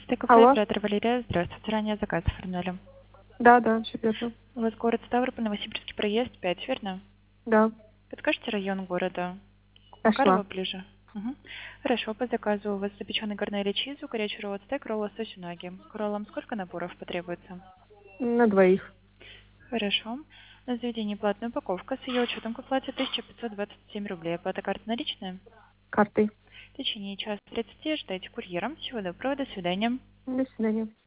ТКП, Алло. оператор Валерия. Здравствуйте. Ранее заказ оформляли. Да, все верно. У вас город Ставрополь, Новосибирский проезд 5, верно? Да, Подскажите район города? Макарова нашла. ближе? Угу. Хорошо, по заказу у вас запеченный гарнелли чизу, горячий ролл стейк, ролл лосось унаги. К роллам сколько наборов потребуется? На двоих. Хорошо. На заведении платная упаковка с ее учетом к оплате 1527 рублей. Оплата карты наличная? Картой. В течение часа 30 ждайте курьера. Всего доброго, до свидания. До свидания.